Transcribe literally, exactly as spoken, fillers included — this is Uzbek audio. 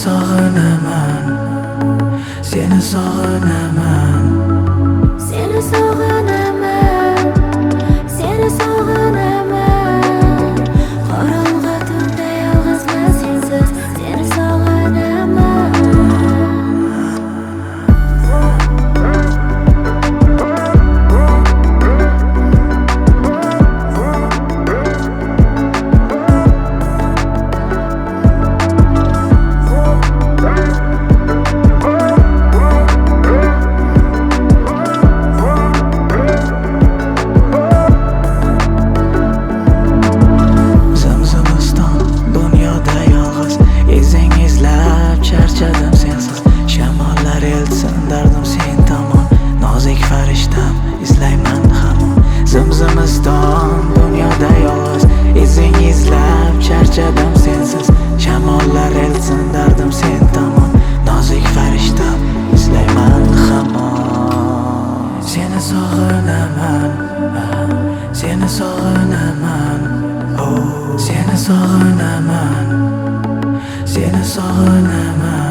sog'inaman, seni sog'inaman, Seni sog'inaman, seni sog'inaman. Qorong'i tunda yolg'izman sensiz, seni sog'inaman. Zimzimiston dunyoda yolg'iz, izing izlab charchadim sensiz. Shamollar eltsin dardim sen tomon, nozik farishtam izlayman hamon. Zimzimiston dunyoda yolg'iz, izing izlab charchadim sensiz. Shamollar eltsin dardim sen tomon, nozik farishtam izlayman hamon. Seni sog'inaman, seni sog'inaman, oh, seni sog'inaman, seni sog'inaman.